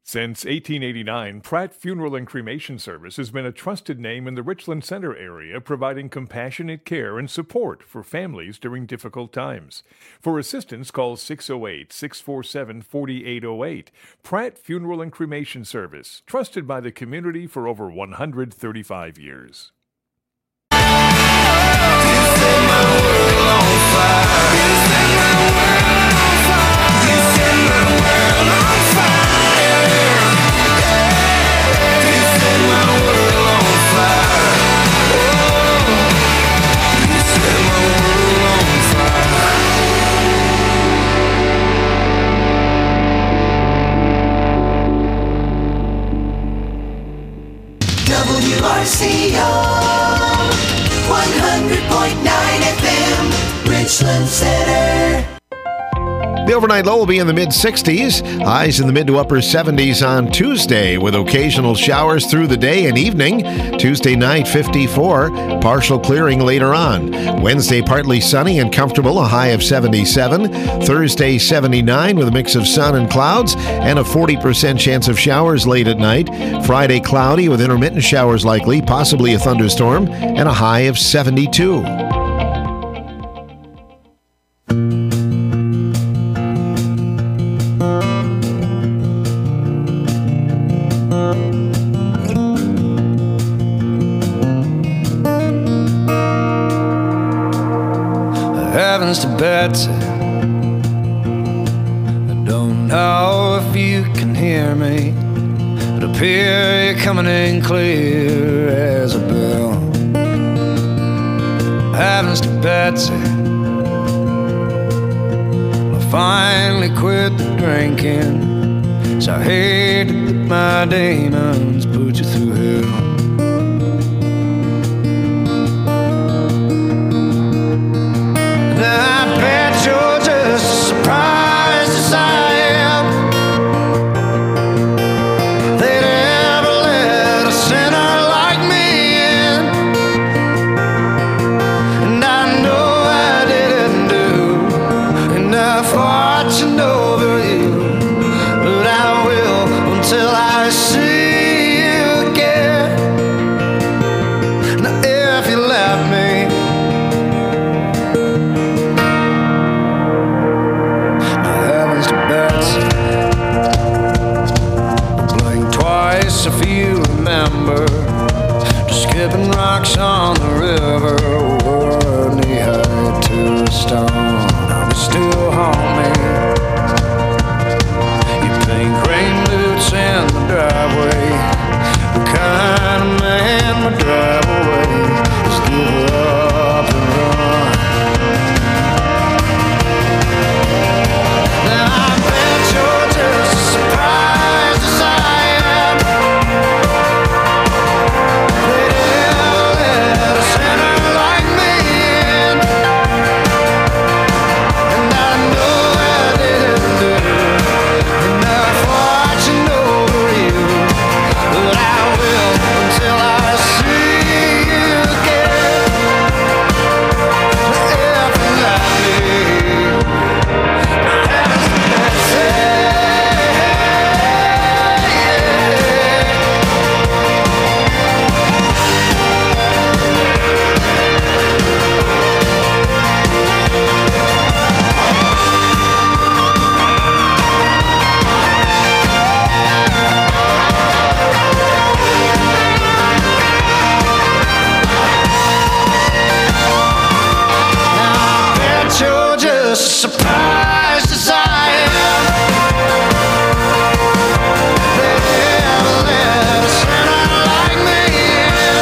Since 1889, Pratt Funeral and Cremation Service has been a trusted name in the Richland Center area, providing compassionate care and support for families during difficult times. For assistance, call 608-647-4808. Pratt Funeral and Cremation Service, trusted by the community for over 135 years. WRCO 100.9 FM, Richland Center. The overnight low will be in the mid-60s. Highs in the mid to upper 70s on Tuesday, with occasional showers through the day and evening. Tuesday night, 54. Partial clearing later on. Wednesday, partly sunny and comfortable, a high of 77. Thursday, 79 with a mix of sun and clouds and a 40% chance of showers late at night. Friday, cloudy with intermittent showers likely, possibly a thunderstorm, and a high of 72. To Betsy, I don't know if you can hear me, but up here you're coming in clear as a bell. Heavens to Betsy, I finally quit the drinking, so I hate to let my demons put you through hell. Surprised as I am, they'd ever let a sinner like me in. And I know I didn't do enough watching over you, but I will until I see you again. Now if you let me, if you remember, just skipping rocks on the river, were knee-high to a stone. Now we still haunt me. You pink rain boots in the driveway, the kind of man would drive away. Just give up and run. Now I bet you're just as surprised as I am. Surprised as I am, they never let a sinner like me in.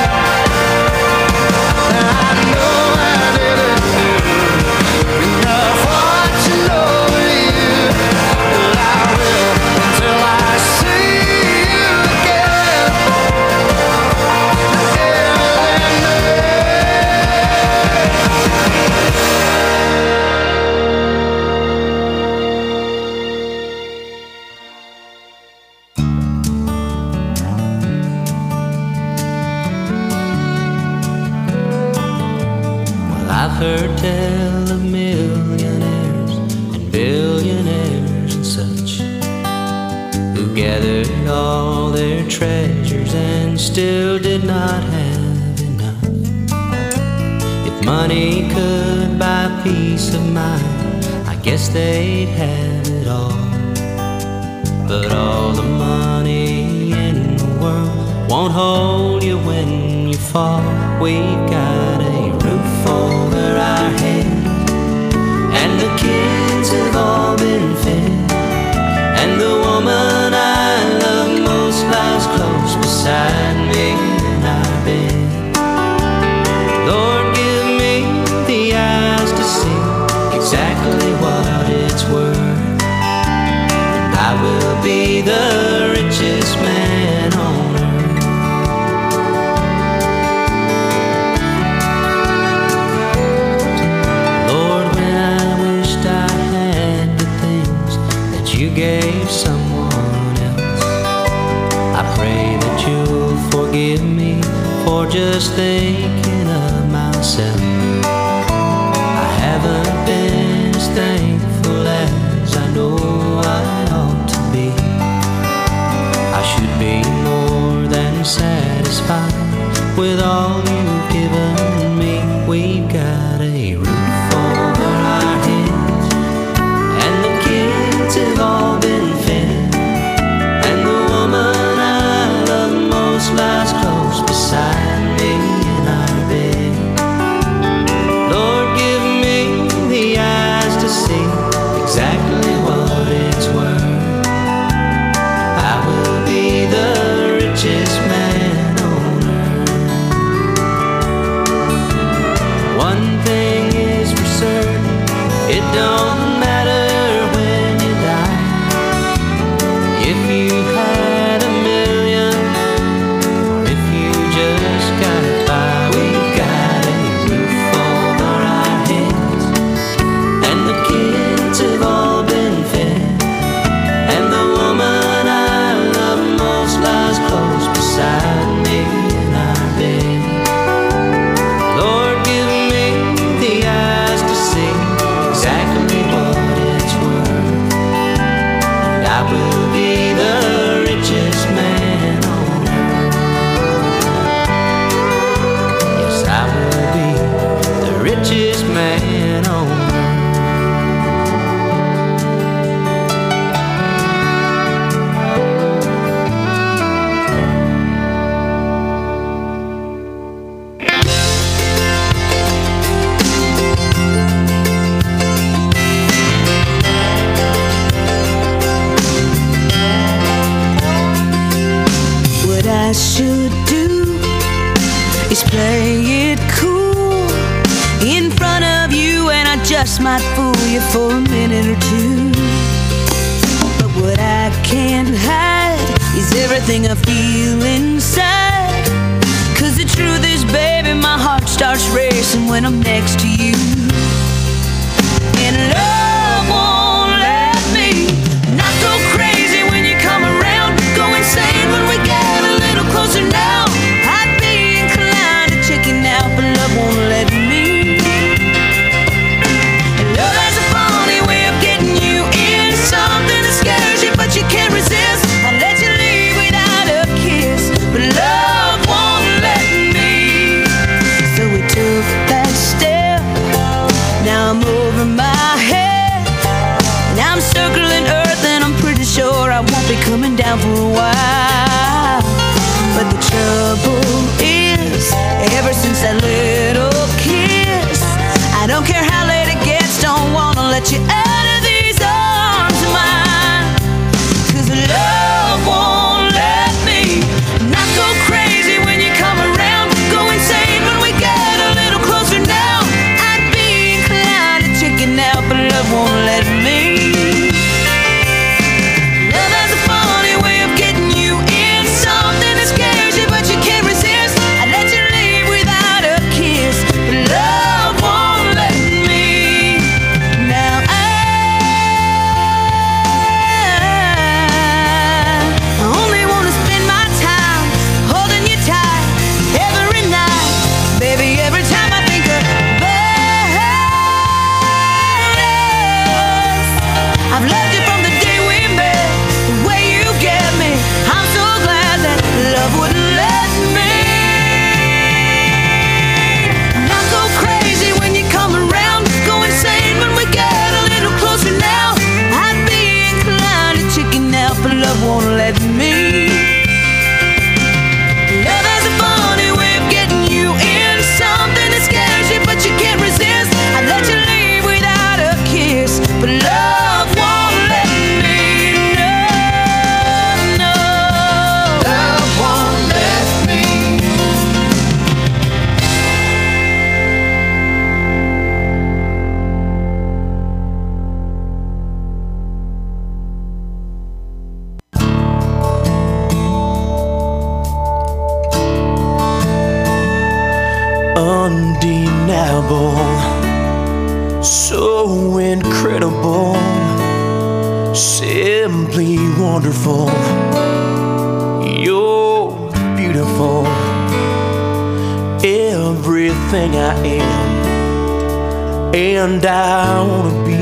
And I know I didn't do enough watching over you, but I will until I see you again. I've heard tell of millionaires and billionaires and such who get gathered all their treasures and still did not have enough. If money could buy peace of mind, I guess they'd have it all. But all the money in the world won't hold you when you fall. We've got a roof over our head, and the kids have all been fed, and the woman I love most lies close beside me in our bed. Lord, give me the eyes to see exactly what it's worth. I will be the richest man on earth. Lord, when I wished I had the things that you gave someone else, I pray that you'll forgive me for just thinking of myself. I haven't been as thankful as I know I ought to be. I should be more than satisfied with all you've given me. We've got a roof over our heads, and the kids have all been fed, and the woman I love most lies close beside me in our bed. Lord, give me the eyes to see exactly what it's worth. I will be the richest man on earth. One thing is for certain, it don't matter when you die. If you had $1 million, or if you just got by, we've got a roof over our heads, and the kids have all been fed, and the woman I love most lies close beside me in our bed. Lord, give me the eyes to see exactly what it's worth, and I will be the richest man on earth. Yes, I will be the richest man on earth. What I should do is play it cool in front of you, and I just might fool you for a minute or two. But what I can't hide is everything I feel inside. 'Cause the truth is, baby, my heart starts racing when I'm next to you. And love won't let me not go crazy when you come around, go insane when we get a little closer now. I'd be inclined to chicken out, but love won't let me. Love has a funny way of getting you in something that scares you, but you can't resist. I'll let you leave without a kiss, but love won't let me. So we took that step unbelievable, so incredible, simply wonderful. You're beautiful, everything I am and I wanna be.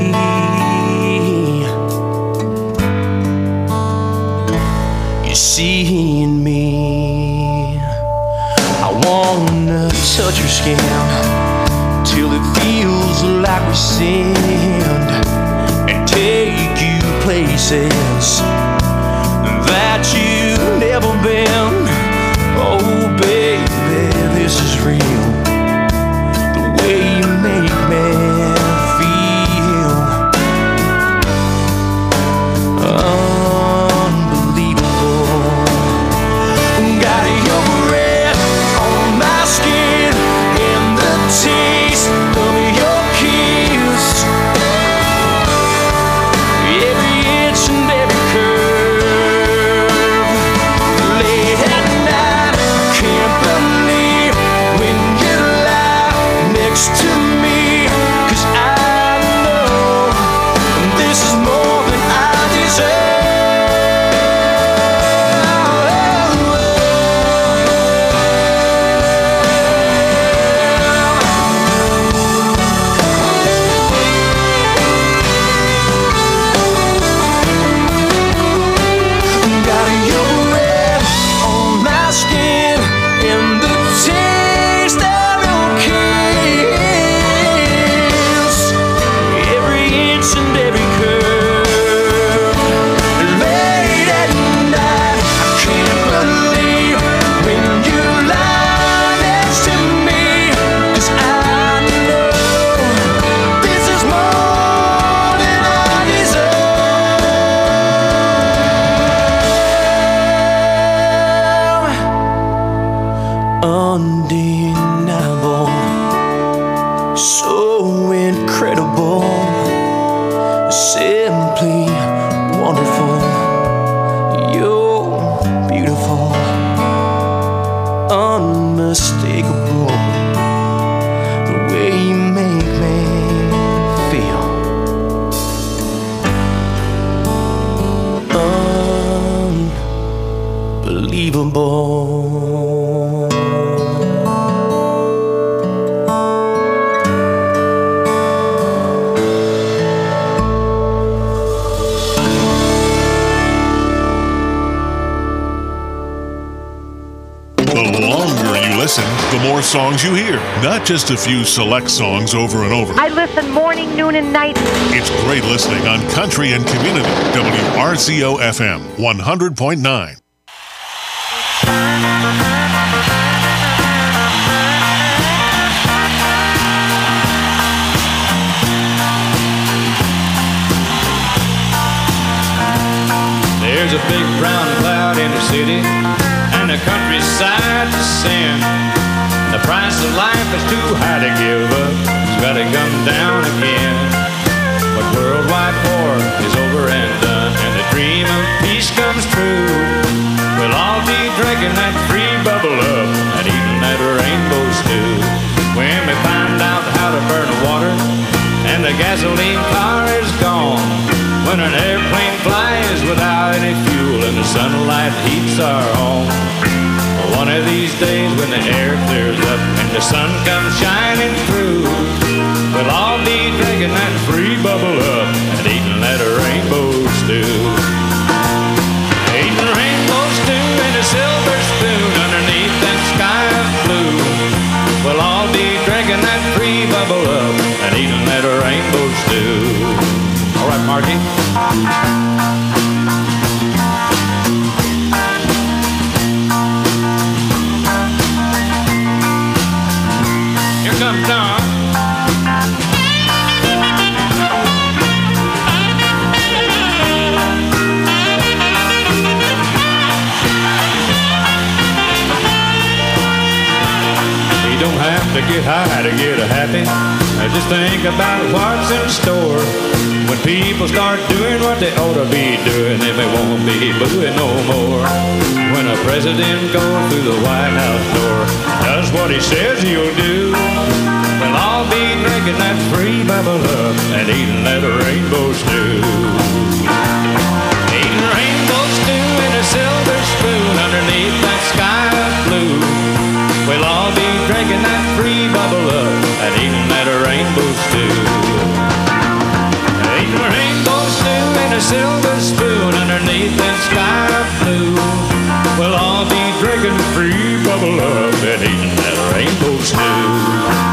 You see in me, I wanna touch your skin till it feels like we sinned, and take you places that you've never been. Oh baby, this is real, the way you make me feel. Unbelievable. Got your breath on my skin and the taste of your kiss. Every inch and every curve. Late at night, I can't believe when you lie next to me, 'cause I know this is more than I deserve. Got your breath on my skin and the taste of your kiss. Every inch and every curve. Late at night, I can't believe when you lie next to me, 'cause I know this is more than I deserve. Undeniable, so incredible, simply wonderful. You're beautiful, unmistakable, the way you make me feel. Unbelievable. The longer you listen, the more songs you hear. Not just a few select songs over and over. I listen morning, noon, and night. It's great listening on Country and Community. WRCO FM 100.9. There's a big brown cloud in the city, and the countryside's a sin. The price of life is too high to give up. It's gotta come down again. But worldwide war is over and done, and the dream of peace comes true. We'll all be drinking that free bubble up and eating that rainbow stew. When we find out how to burn water and the gasoline car is gone, when an airplane flies without any fuel and the sunlight heats our home. One of these days when the air clears up and the sun comes shining through, we'll all be drinking that free bubble up and eating that rainbow stew. Eating rainbow stew in a silver spoon underneath that sky of blue. We'll all be drinking that free bubble up and eating that rainbow stew. All right, Marky. Here comes Don. You don't have to get high to get happy. Just think about what's in store. When people start doing what they ought to be doing, then they won't be booing no more. When a president goes through the White House door, does what he says he'll do, We'll all be drinking that free bubble up and eating that rainbow stew. Eating rainbow stew in a silver spoon underneath that sky of blue. We'll all be drinking that free bubble up and eating that rainbow stew. Eating rainbow stew in a silver spoon underneath that sky of blue. We'll all be drinking free bubble up and eating that rainbow stew.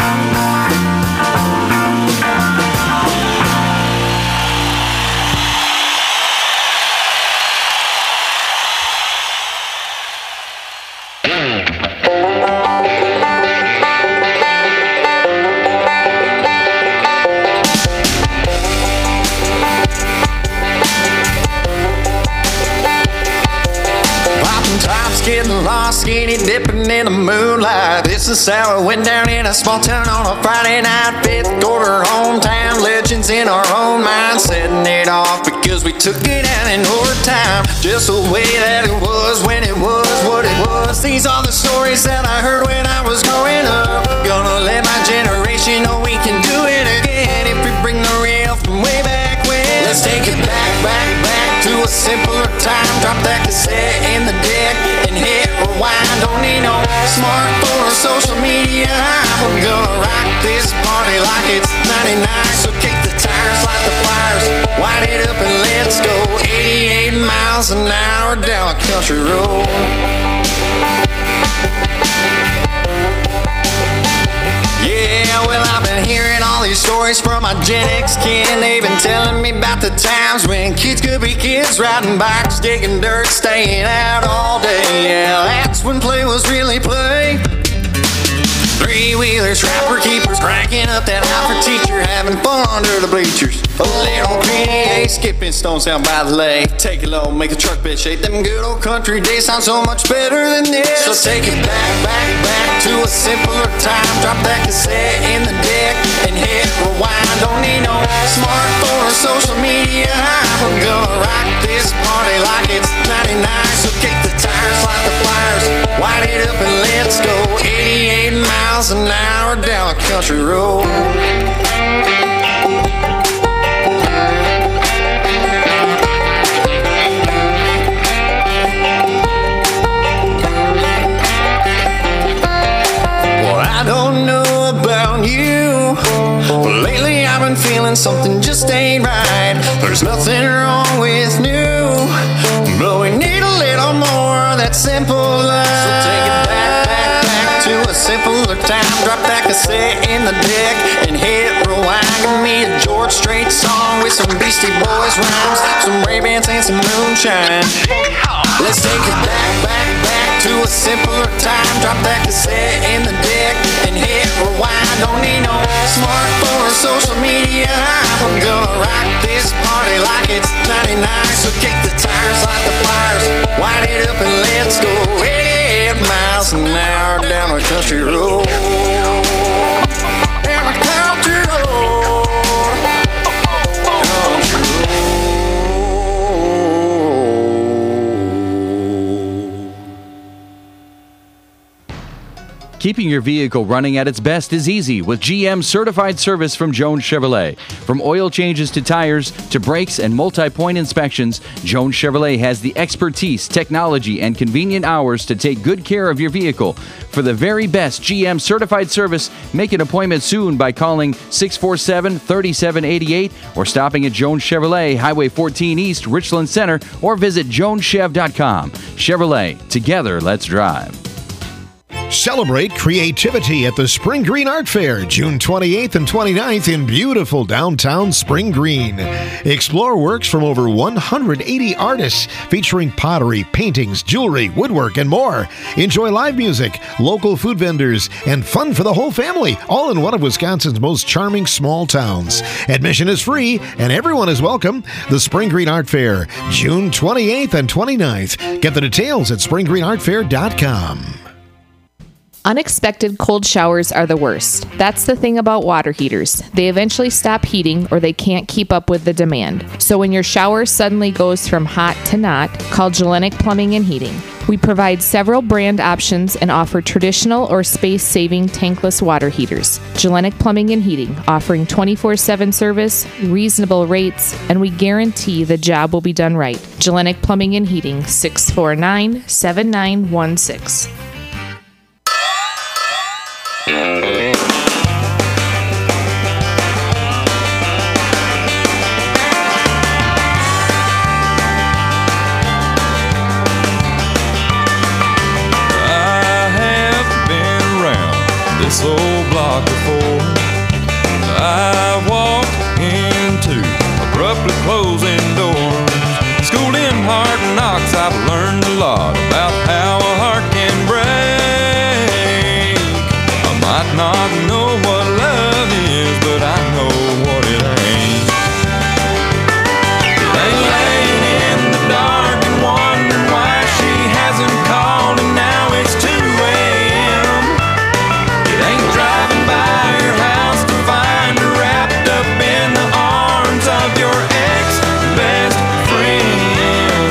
Getting lost, skinny dipping in the moonlight. This is how it went down in a small town on a Friday night. Fifth quarter hometown, legends in our own mind. Setting it off because we took it out in overtime. Just the way that it was when it was what it was. These are the stories that I heard when I was growing up. Gonna let my generation know we can do it again if we bring the real from way back when. Let's take it back, back, back to a simpler time. Drop that cassette in the deck and hit rewind. Don't need no smartphone or social media. We're gonna rock this party like it's 99. So kick the tires, light the fires, wind it up and let's go. 88 miles an hour down a country road. Yeah, well, I've been hearing all these stories from my Gen X kin. They've been telling me about the times when kids could be kids, riding bikes, digging dirt, staying out all day. Yeah, that's when play was really play. Three-wheelers, trapper keepers, cranking up that Alfred teacher, having fun under the bleachers. A little PDA, skipping stones down by the lake. Take it low, make a truck bed shake. Them good old country days sound so much better than this. So take it back, back, back to a simpler time. Drop that cassette in the deck and hit rewind. Don't need no smartphone or social media. We're gonna rock this party like it's 99. So kick the tires, light the fires, wind it up and let's go. 88 miles an hour down a country road. Well, I don't know about you, but lately I've been feeling something just ain't right. There's nothing wrong with new, but we need a little more of that simple love. So take it back, back, back to a simpler time. Drop that cassette in the deck and hit rewind. Give me a George Strait song with some Beastie Boys rhymes, some Ray-Bans and some moonshine. Let's take it back, back, back to a simpler time. Drop that cassette in the deck and hit rewind. Don't need no smartphone or social media. We're gonna rock this party like it's 99. So kick the tires, light the fires, wind it up and let's go. 88 miles an hour down a country road. Down a country road. Keeping your vehicle running at its best is easy with GM certified service from Jones Chevrolet. From oil changes to tires to brakes and multi-point inspections, Jones Chevrolet has the expertise, technology, and convenient hours to take good care of your vehicle. For the very best GM certified service, make an appointment soon by calling 647-3788 or stopping at Jones Chevrolet, Highway 14 East, Richland Center, or visit joneschev.com. Chevrolet, together, let's drive. Celebrate creativity at the Spring Green Art Fair, June 28th and 29th in beautiful downtown Spring Green. Explore works from over 180 artists featuring pottery, paintings, jewelry, woodwork, and more. Enjoy live music, local food vendors, and fun for the whole family, all in one of Wisconsin's most charming small towns. Admission is free and everyone is welcome. The Spring Green Art Fair, June 28th and 29th. Get the details at springgreenartfair.com. Unexpected cold showers are the worst. That's the thing about water heaters. They eventually stop heating or they can't keep up with the demand. So when your shower suddenly goes from hot to not, call Gellenic Plumbing and Heating. We provide several brand options and offer traditional or space-saving tankless water heaters. Gellenic Plumbing and Heating, offering 24/7 service, reasonable rates, and we guarantee the job will be done right. Gellenic Plumbing and Heating, 649-7916. This old block before I walked into abruptly closing doors. Schooled in hard knocks, I've learned a lot about how a heart can break. I might not know what love is, but I know what it ain't. It ain't laying in the dark and wondering why she hasn't called, and now it's 2 a.m. Driving by your house to find her wrapped up in the arms of your ex-best friend.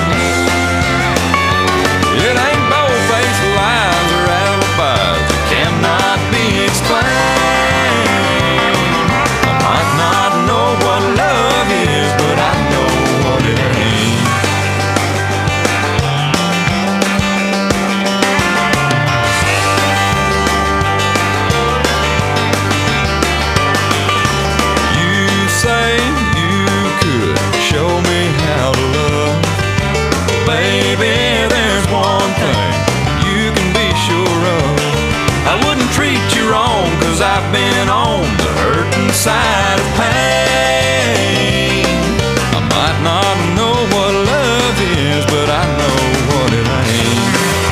It ain't bold-faced lies or alibis that cannot be explained. I might not know what love is, but I know what it ain't. Say you could show me how to love. Baby, there's one thing you can be sure of. I wouldn't treat you wrong, 'cause I've been on the hurting side of pain. I might not know what love is, but I know what it ain't.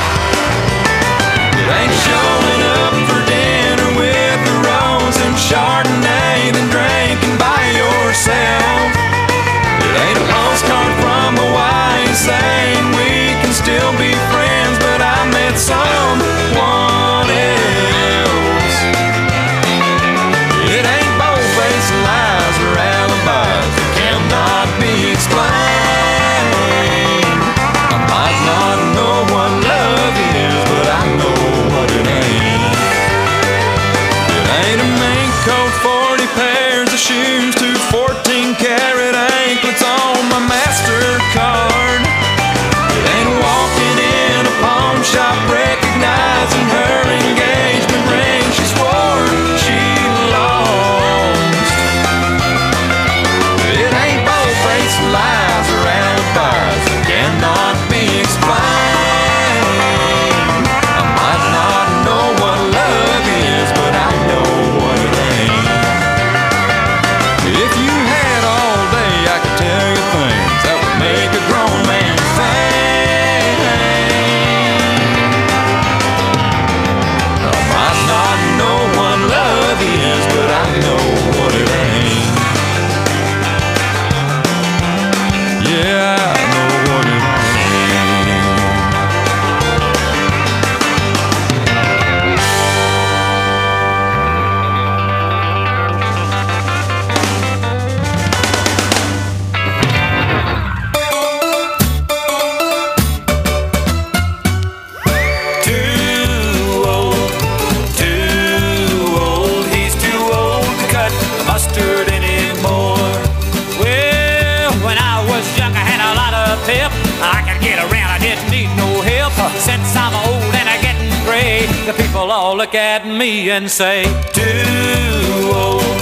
It ain't showing up for dinner with a rose and Chardonnay, then drinking by yourself. It ain't a postcard from Hawaii saying we can still be friends, but I met someone else. It ain't bold-faced lies or alibis that cannot be explained. I might not know what love is, but I know what it ain't. It ain't a mink coat, 40 pairs of shoes, 2 14-karat anklets on my MasterCard. It ain't walking in a pawn shop recognizing her engagement ring she swore she lost. It ain't bold-faced lies or alibis that cannot be explained. I might not know what love is, but I know what it ain't. If you had all day, I could tell you things that would make a grown man think. I might not know what love is, but I know what it ain't. Yeah, I know what it ain't. Mustard anymore. Well, when I was young, I had a lot of pep. I could get around, I didn't need no help. Since I'm old and I'm getting gray, the people all look at me and say, too old,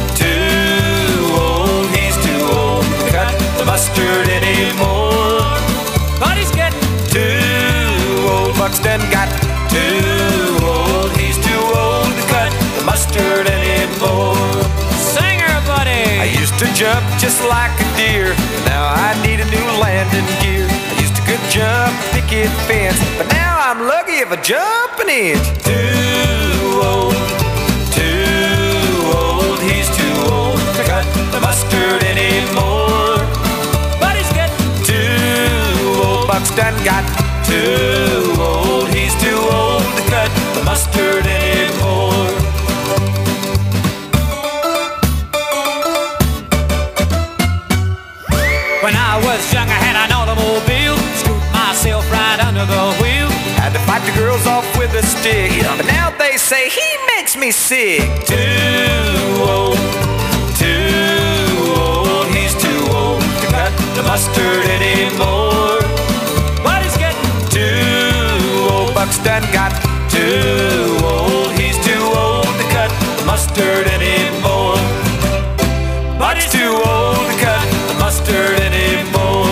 he's too old to cut the mustard anymore. But he's getting too old, Buxton got too old. He's too old to cut the mustard anymore. Singer, buddy! I used to jump just like a deer, but now I need a new landing gear. I used to could jump picket fence, but now I'm lucky if I jump an inch. Too old, he's too old to cut the mustard anymore. But he's getting too old, Buxton got too old. He's too old to cut the mustard anymore. When I was young, I had an automobile, scooped myself right under the wheel. tried to fight the girls off with a stick, but now they say he makes me sick. Too old, he's too old to cut the mustard anymore. But he's getting too old, Buck's done got too old. He's too old to cut the mustard anymore. But he's too old to cut the mustard anymore.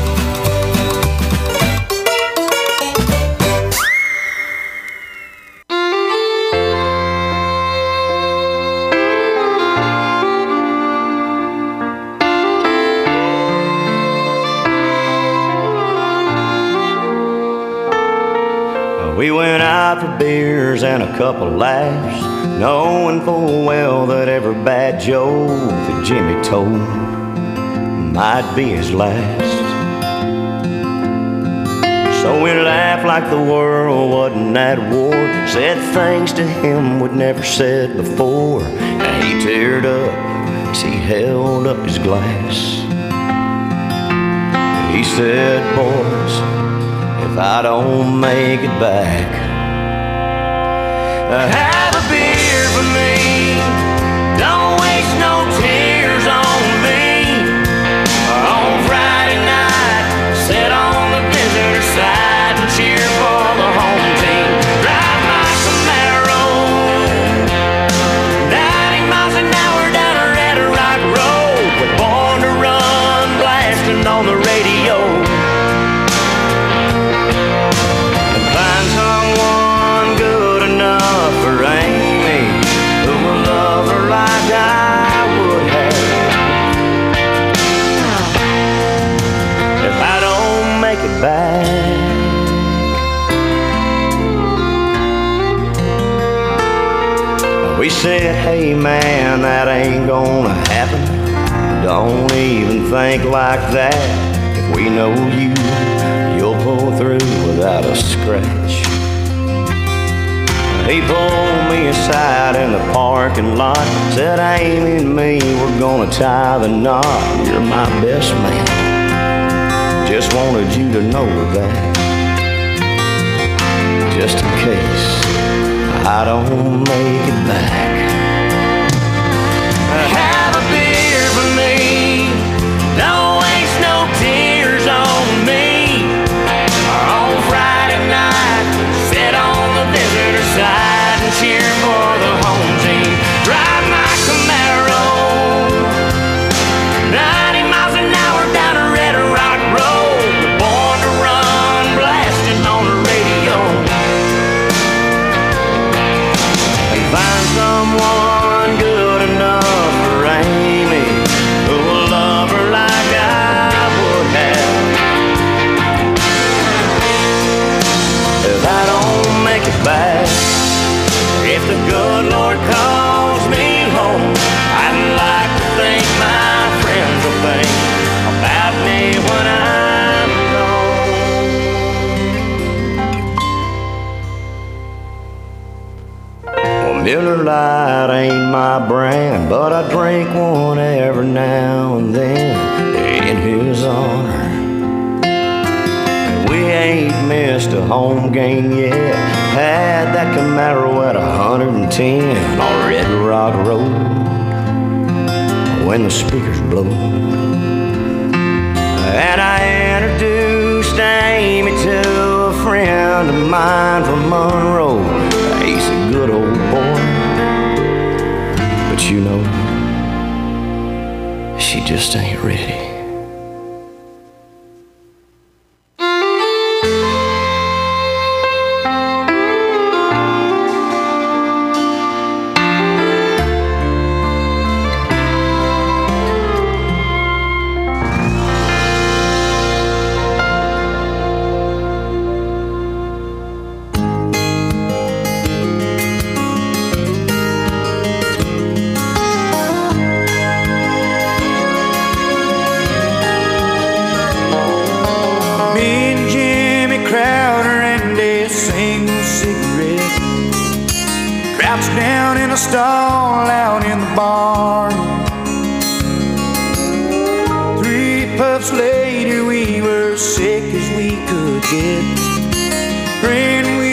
We went out for beers and a couple laughs, knowing full well that every bad joke that Jimmy told might be his last. So we laughed like the world wasn't at war, said things to him we'd never said before, and he teared up as he held up his glass. He said, boys, if I don't make it back, have a beer for me. Don't waste no tears on me. On Friday night, sit on the visitor side and cheer for the home team. Drive my Camaro 90 miles an hour down a Red Rock Road. We're born to run, blasting on the radio. Back. We said, hey man, that ain't gonna happen. Don't even think like that. If we know you, you'll pull through without a scratch. He pulled me aside in the parking lot, said, Amy and me, we're gonna tie the knot. You're my best man. Just wanted you to know that, just in case I don't make it back. Have a beer for me. Don't waste no tears on me. On Friday night, sit on the visitor side and cheer for the home team. Drive my Camaro 90 miles an hour down a Red Rock Road. Born to run, blasting on the radio. Hey, find someone good enough for Amy, who will love her like I would have. If I don't make it back, if the good Lord calls me home, I'd like to think my friends will think about me when I'm gone. Well, Miller Lite ain't my brand, but I drink one every now and then in his honor. We ain't missed a home game yet. Had that Camaro at 110 on Red Rock Road when the speakers blow. And I introduced Amy to a friend of mine from Monroe. He's a good old boy, but you know, she just ain't ready. Down in a stall out in the barn. 3 puffs later we were sick as we could get. Praying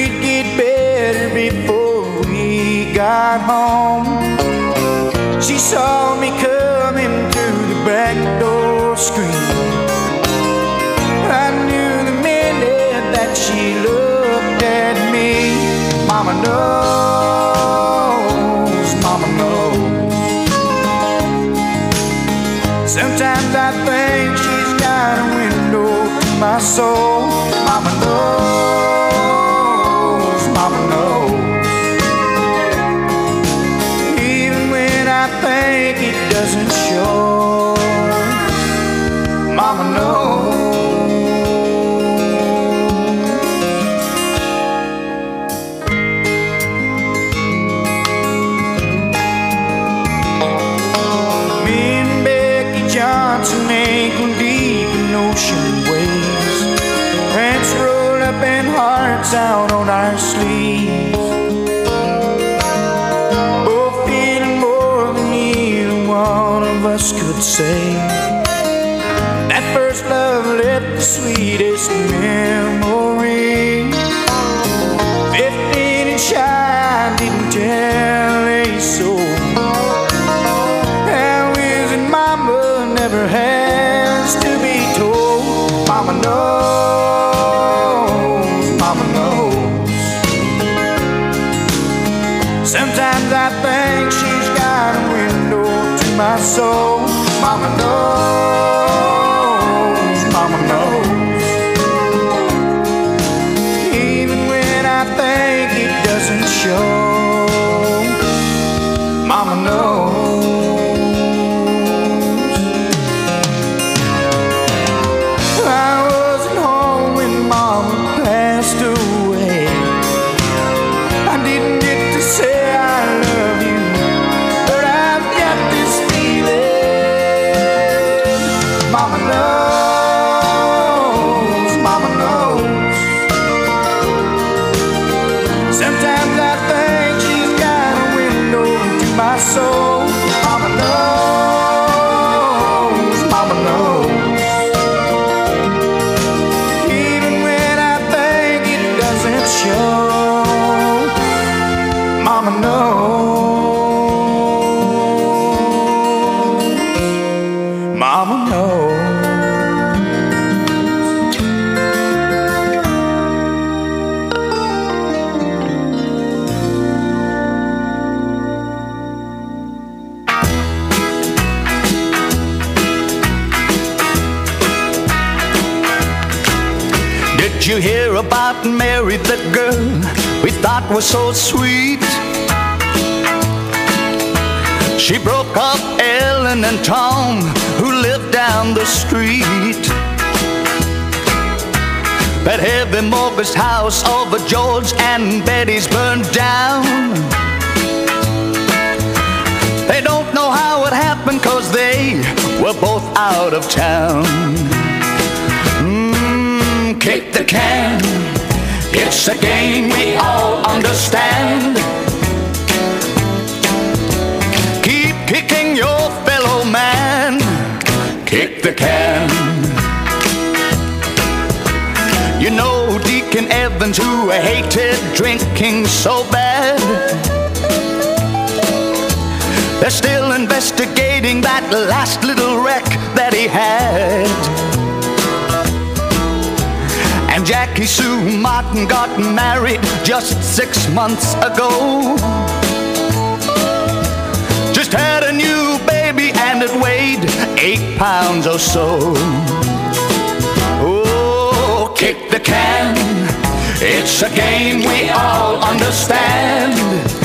got home. She saw me coming through the back door screen. I knew the minute that she looked at me. Mama knows, Mama knows. Sometimes I think she's got a window to my soul. Mama knows, Mama knows. Even when I think it doesn't show, Mama knows. Ocean waves, pants rolled up and hearts out on our sleeves. Both feeling more than either one of us could say. That first love left the sweetest memory. 15 and shy, didn't tell a soul. How is it Mama never has to be told? Mama knows, Mama knows. Sometimes I think she's got a window to my soul. Mama knows, Mama knows. Even when I think it doesn't show, Mama knows. Did you hear about Mary, the girl we thought was so sweet? She broke up Ellen and Tom, who lived down the street. That heavy mortgage house over George and Betty's burned down. They don't know how it happened, 'cause they were both out of town. Kick the can, it's a game we all understand. Keep kicking your fellow man, kick the can. You know Deacon Evans, who hated drinking so bad, they're still investigating that last little wreck that he had. And Jackie Sue Martin got married just 6 months ago. Just had a new baby and it weighed 8 pounds or so. Oh, kick the can, it's a game we all understand.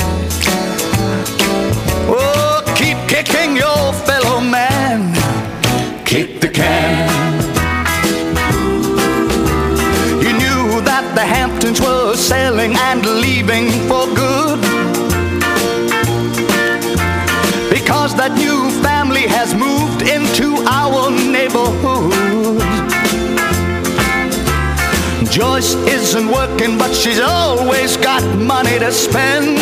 Oh, keep kicking your fellow man, kick the can. The Hamptons were selling and leaving for good, because that new family has moved into our neighborhood. Joyce isn't working, but she's always got money to spend.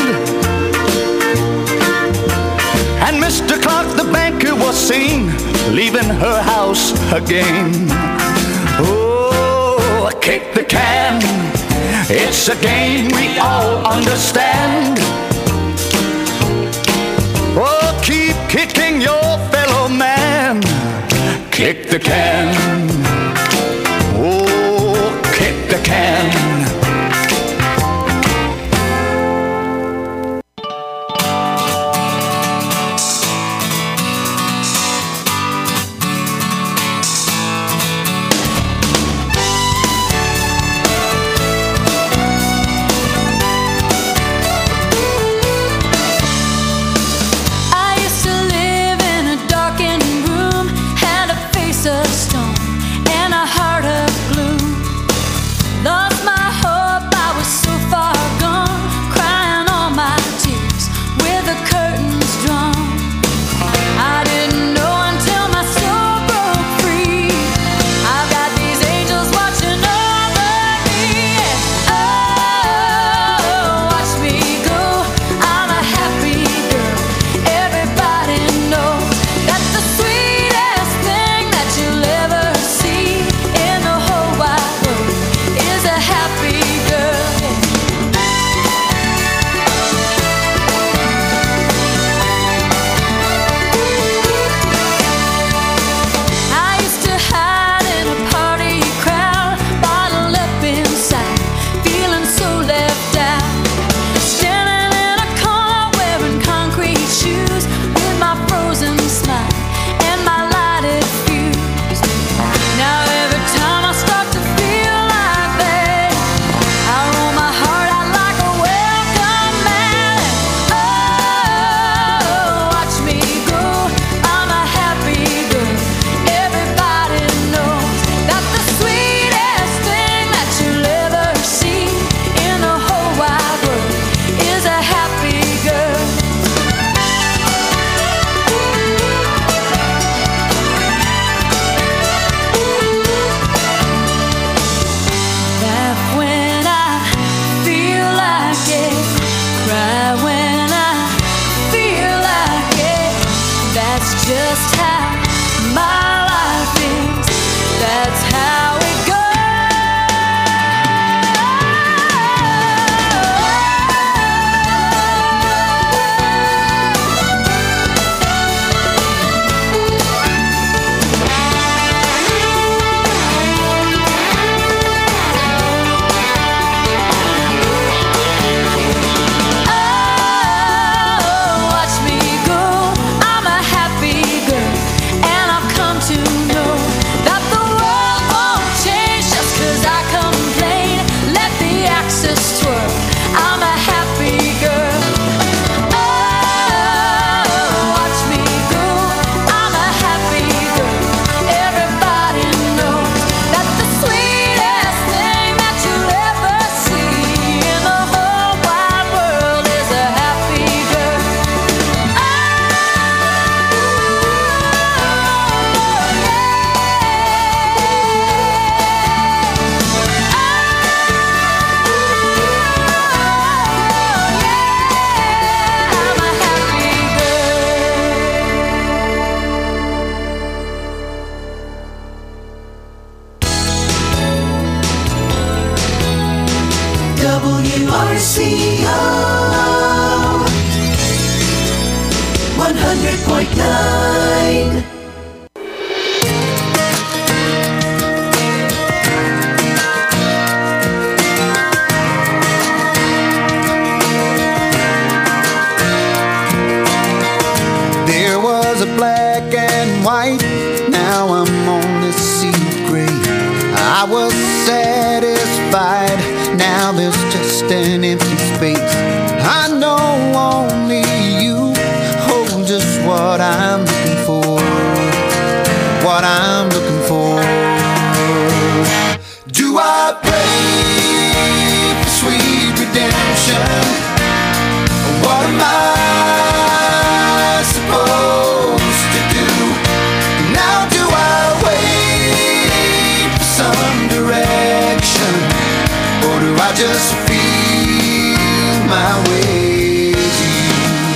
And Mr. Clark, the banker, was seen leaving her house again. Oh, kick the can, it's a game we all understand. kicking your fellow man. Kick the can. Oh, kick the can. WRCO 100.9. There was a black and white, now I'm on the sea gray. I was satisfied, now there's just an empty space. I know only you hold just what I'm looking for, what I'm looking for. Do I pray for sweet redemption? What am I supposed to do? Now do I wait for some direction, or do I just feel my way to you?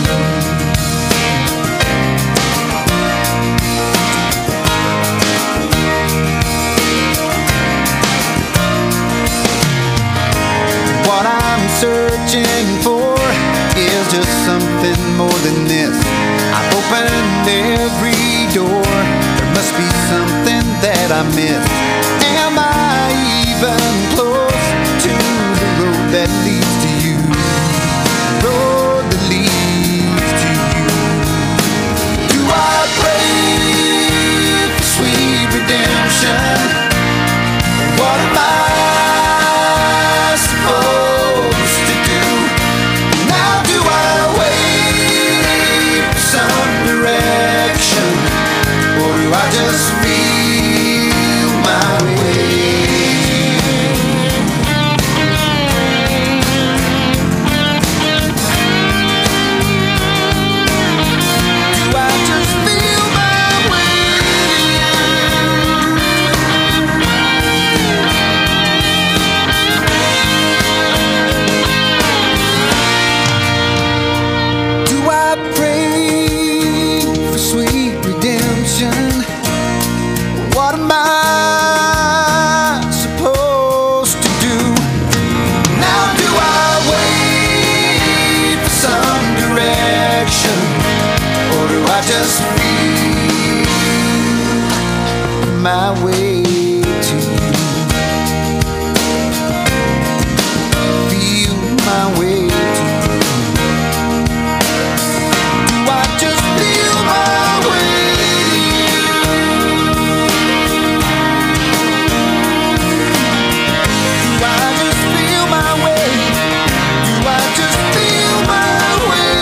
What I'm searching for is just something more than this. I broke opened every door. There must be something that I missed. Am I even close to the road that leads to you? The road that leads to you. Do I pray for sweet redemption? What am I supposed to do? Now do I wait for some direction, or do I just feel my way? Do I just feel my way? Do I pray for sweet redemption? What am I supposed to do? Now do I wait for some direction, or do I just feel my way to you? Feel my way to you. Do I just feel my way? Do I just feel my way? Do I just feel my way?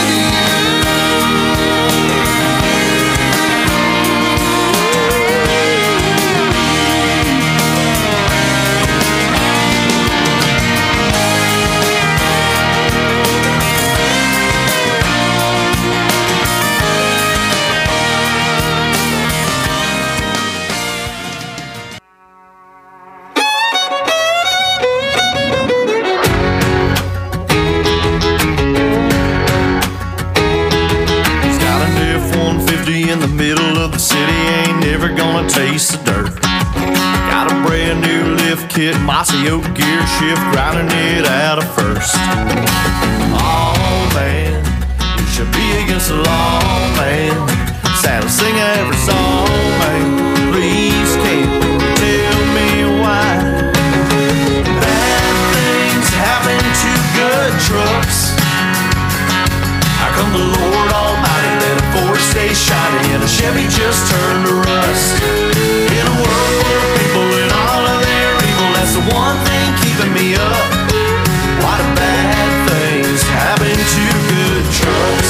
He's got an F-150 in the middle of the city, ain't never gonna taste the dirt. Got a brand new lift kit, mossy oak gear shift, grinding it out of first. Oh man, you should be against the law, man. Sad to sing every song, man. Please can't tell me why bad things happen to good trucks. How come the Lord Almighty let a Ford stay shiny and a Chevy just turned to rust? In a world full of people and all of their evil, that's the one thing keeping me up. Why do bad things happen to good trucks?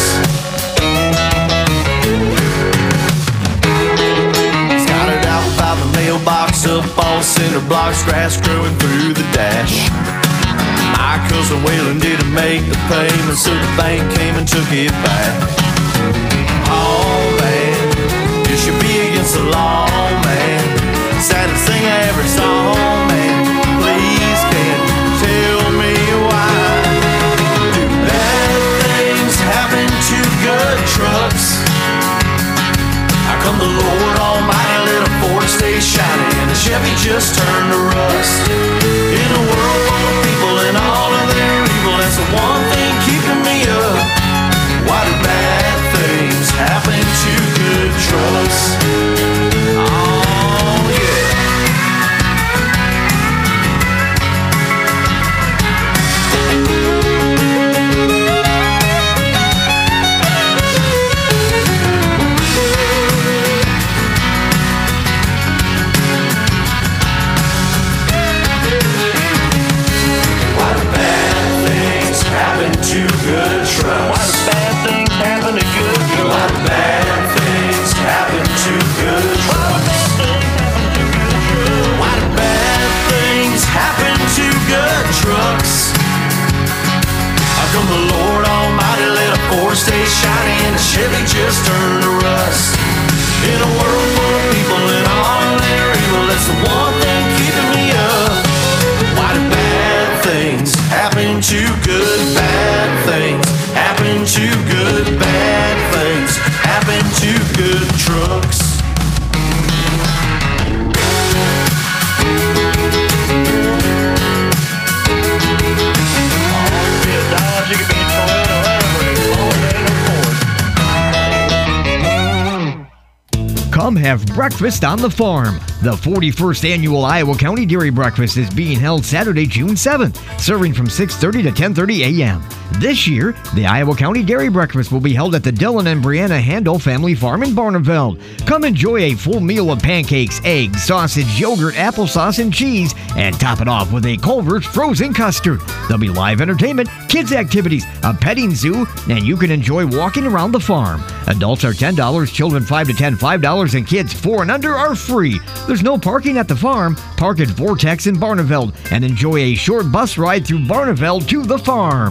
He's got it out by the mailbox, up all cinder blocks, grass growing through the dash. My cousin Waylon didn't make the payment, so the bank came and took it back. Oh man, you should be against the law, man. Sad to sing every song, man. Please can't tell me why do bad things happen to good trucks? How come the Lord Almighty let a Ford stay shiny and a Chevy just turned to rust? In a world full of people and all of their evil, that's the one thing keeping me up. Why do bad things happen to good trucks? Oh yeah. Why do bad things happen to good trucks? Why do bad things happen to good trucks? Why do bad things happen to good trucks? Why do bad things happen to good trucks? How come the Lord Almighty let a Ford stay shiny and a Chevy just turned to rust? In a world full of people and all of their evil, that's the one thing keeping me up. Why do bad things happen to good? Bad things happen to good. Bad things happen to good trucks. You could be a Dodge, you could be a Toyota, whatever. All day or Ford. Come have breakfast on the farm. The 41st Annual Iowa County Dairy Breakfast is being held Saturday, June 7th, serving from 6:30 to 10:30 a.m. This year, the Iowa County Dairy Breakfast will be held at the Dylan and Brianna Handel Family Farm in Barneveld. Come enjoy a full meal of pancakes, eggs, sausage, yogurt, applesauce, and cheese, and top it off with a Culver's frozen custard. There'll be live entertainment, kids activities, a petting zoo, and you can enjoy walking around the farm. Adults are $10, children 5 to 10, $5, and kids 4 and under are free. There's no parking at the farm. Park at Vortex in Barneveld and enjoy a short bus ride through Barneveld to the farm.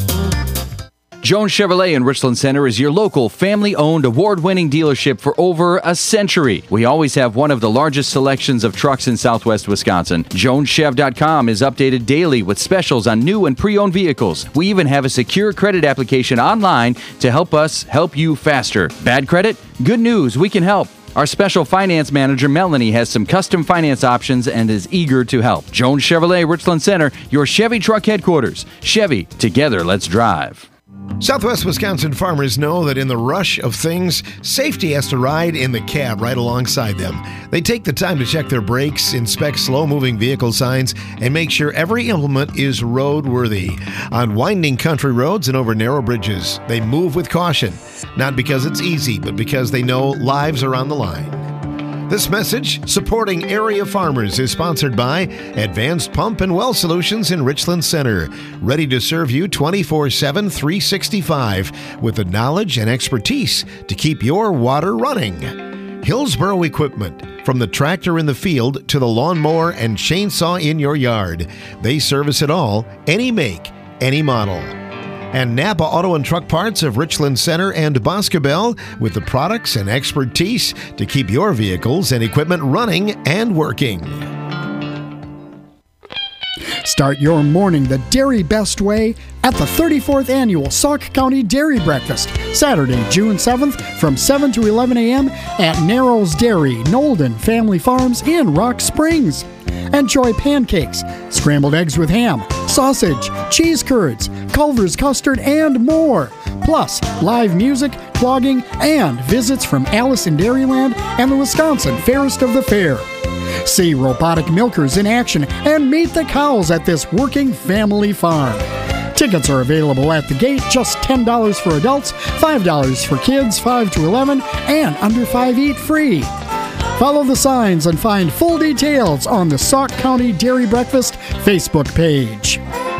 Jones Chevrolet in Richland Center is your local family-owned, award-winning dealership for over a century. We always have one of the largest selections of trucks in southwest Wisconsin. JonesChev.com is updated daily with specials on new and pre-owned vehicles. We even have a secure credit application online to help us help you faster. Bad credit? Good news, we can help. Our special finance manager, Melanie, has some custom finance options and is eager to help. Jones Chevrolet, Richland Center, your Chevy truck headquarters. Chevy, together, let's drive. Southwest Wisconsin farmers know that in the rush of things, safety has to ride in the cab right alongside them. They take the time to check their brakes, inspect slow-moving vehicle signs, and make sure every implement is roadworthy. On winding country roads and over narrow bridges, they move with caution, not because it's easy, but because they know lives are on the line. This message, supporting area farmers, is sponsored by Advanced Pump and Well Solutions in Richland Center, ready to serve you 24/7, 365, with the knowledge and expertise to keep your water running. Hillsboro Equipment, from the tractor in the field to the lawnmower and chainsaw in your yard. They service it all, any make, any model. And Napa Auto and Truck Parts of Richland Center and Boscobel, with the products and expertise to keep your vehicles and equipment running and working. Start your morning the dairy best way at the 34th Annual Sauk County Dairy Breakfast, Saturday, June 7th from 7 to 11 a.m. at Narrows Dairy, Nolden Family Farms in Rock Springs. Enjoy pancakes, scrambled eggs with ham, sausage, cheese curds, Culver's custard, and more. Plus, live music, clogging, and visits from Alice in Dairyland and the Wisconsin Fairest of the Fair. See robotic milkers in action and meet the cows at this working family farm. Tickets are available at the gate, just $10 for adults, $5 for kids 5 to 11, and under 5 eat free. Follow the signs and find full details on the Sauk County Dairy Breakfast Facebook page.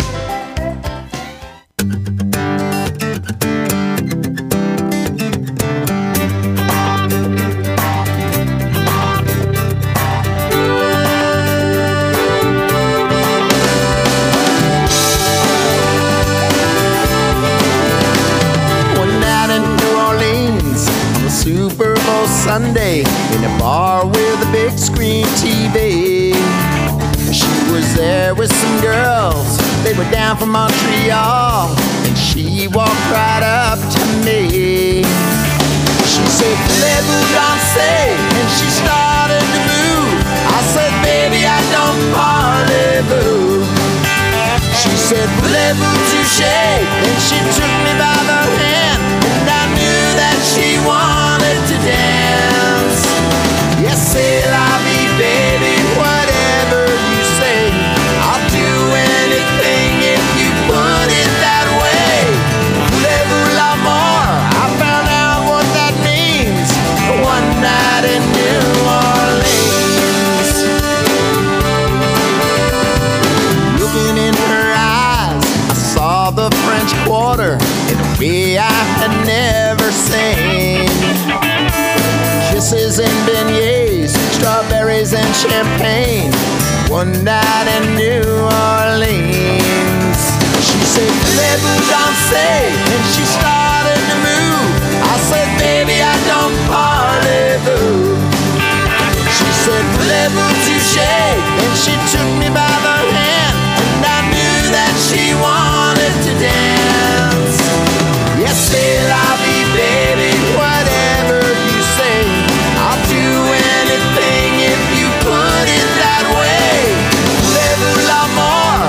Sunday in a bar with a big screen TV. She was there with some girls, they were down from Montreal, and she walked right up to me. She said, "Voulez-vous danser?" and she started to move. I said, "Baby, I don't parlez-vous." She said, "Voulez-vous toucher?" and she took me by the hand, and I knew that she wanted to dance. Yes, c'est la vie, baby, whatever you say. I'll do anything if you put it that way. Voulez-vous l'amour? I found out what that means one night in New Orleans. Looking in her eyes, I saw the French Quarter in a way I had never seen. Kisses and beignets, strawberries and champagne, one night in New Orleans. She said, "Voulez-vous danser?" and she started to move. I said, "Baby, I don't parlez-vous." She said, "Voulez-vous toucher?" and she took me by the hand, and I knew that she wanted to dance. Yes, c'est la vie, baby, whatever you say. I'll do anything if you put it that way. Voulez-vous l'amour?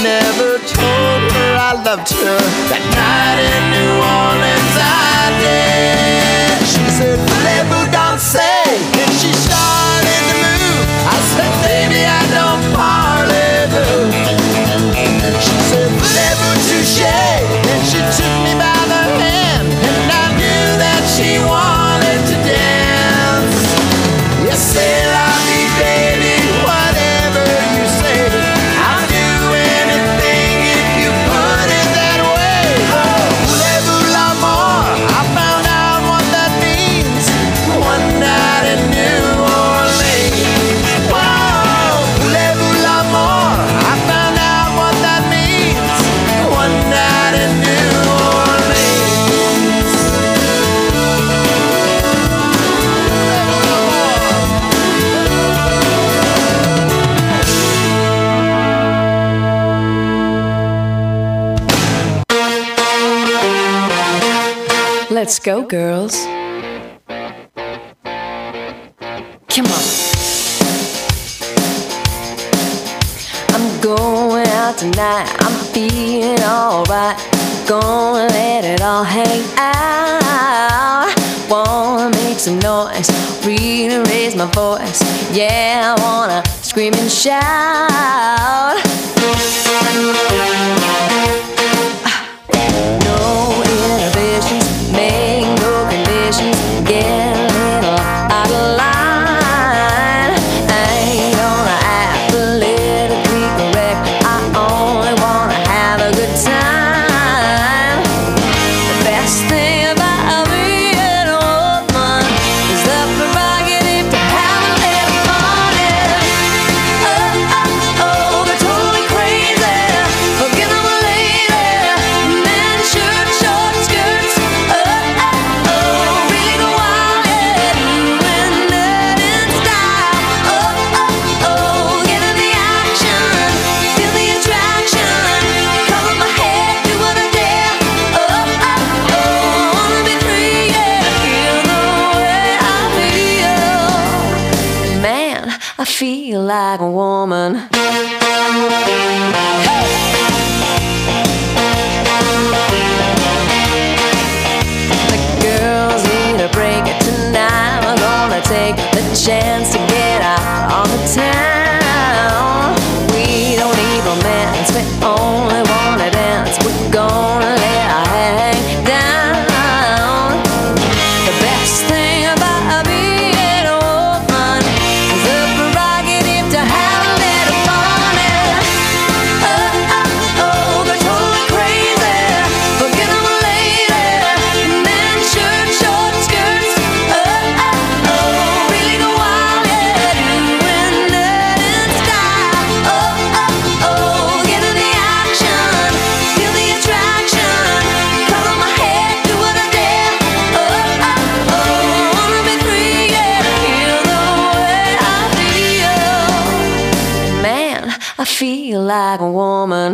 never told her I loved her. That night in New Orleans I did. She said, voulez-vous danser? And she started to move. I said, baby, I don't parlez-vous. She said, voulez-vous toucher? And she took me by the hand, and I knew that she wanted to dance. Yes, c'est la vie, baby, whatever you say. I'll do anything if you put it that way. Oh, voulez-vous l'amour? I found out what that means one night in New Orleans. Whoa, voulez-vous l'amour? I found out what that means one night in New Orleans. Let's go, girls. Come on. I'm going out tonight. I'm feeling alright. Gonna let it all hang out. Wanna make some noise, really raise my voice. Yeah, I wanna scream and shout. No inhibitions, make no conditions. Get a little out of line. I ain't gonna act politically correct. I only wanna have a good time. The best thing about being a woman is the prerogative to have a little fun. Oh, oh, oh, they're totally crazy. Forget them, lady. Men, shirt, short skirts. Oh, oh, oh, really go wild, yeah. Doing that in style. Oh, oh, oh, get in the action. Feel the attraction. Cover my head, do what I dare. Oh, oh, oh, wanna be free, yeah. Feel the way I feel. Man, I feel like a woman. The girls need a break tonight. We're gonna take the chance to get out on the town. We don't need romance, we only wanna dance. We're gonna let our hang down. The best thing about being a woman is the prerogative to have a little fun. Oh, oh, oh, they're totally crazy. Forget them, lady. Men, shirt, short skirts. Oh, oh, oh, really go wild, yeah. Doing that in style. Oh, oh, oh, get in the action. Feel the attraction. Cover my head, do what I dare. Oh, oh, oh, wanna be free, yeah. Feel the way I feel. Man, I feel like a woman.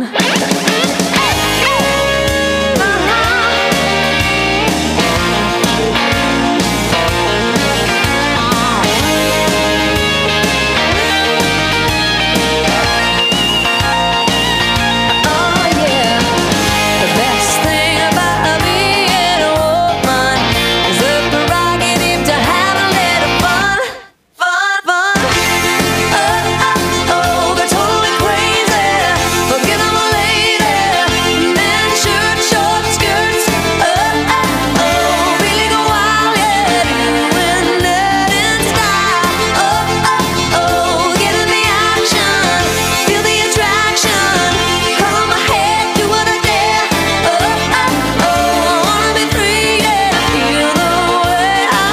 Oh yeah, the best thing about being a woman is the prerogative to have a little fun, fun, fun. Oh, oh, oh, they're totally crazy. Forget them, lady. Men, shirt, short skirts. Oh, oh, oh, really go wild, yeah. Doing that in style. Oh, oh, oh, get in the action. Feel the attraction. Cover my head, do what I dare. Oh, oh, oh, wanna be free, yeah. Feel the way I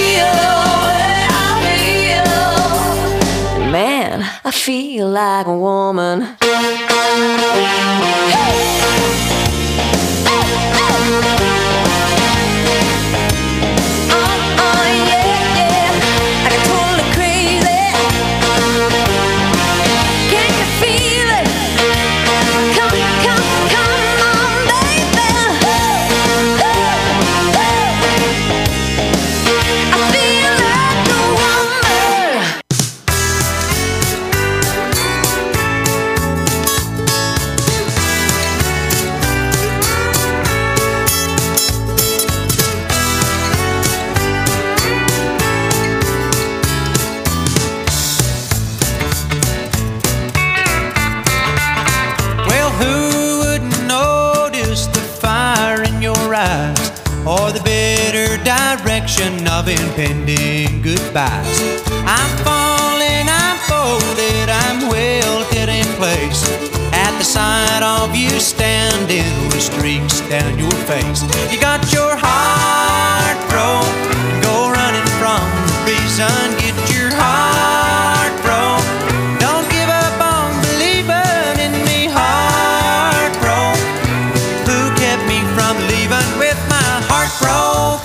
feel. Man, I feel like a woman. Oh, yeah, yeah. I got totally crazy. Can you feel it? Come, come, come on, baby. I feel like a woman. who wouldn't notice the fire in your eyes or the bitter direction of impending goodbyes? I'm falling, I'm folded, I'm wilted in place at the sight of you standing with streaks down your face. You got your heart broke, go running from the reason. Get your heart broke, don't give up on believing in me. Heart broke, who kept me from leaving with my heart broke?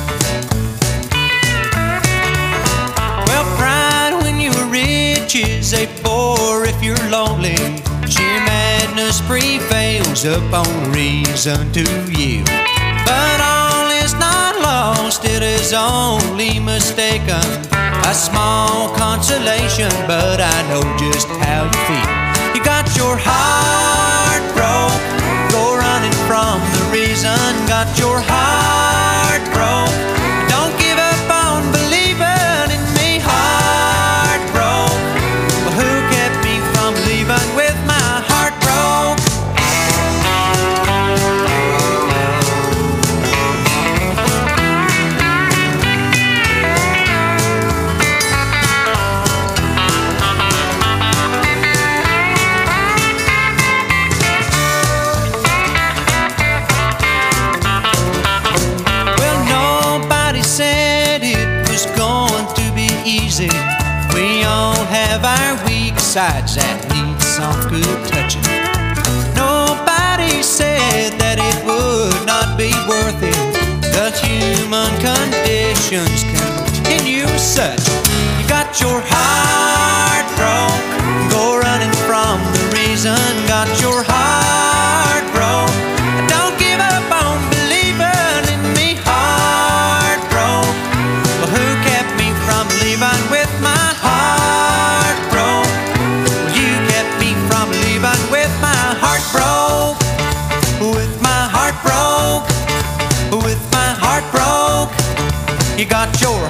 Well, pride when you're rich is a bore if you're lonely. Sheer madness prevails upon reason to yield. But all is not lost, it is only mistaken. A small consolation, but I know just how you feel. You got your heart broke, go running from the reason. Got your heart broke, don't give up on believing in me. Heart broke, well, who kept me from leaving with my heart broke? Well, nobody said it was going to be easy. We all have our weak sides that need some good touching. Nobody said that it would not be worth it. The human conditions continue such. You got your heart broke, go running from the reason. Got your heart broke, don't give up on believing in me. Heart broke, well, who kept me from leaving with my heart broke? Well, you kept me from leaving with my heart broke. With my heart broke, with my heart broke. You got your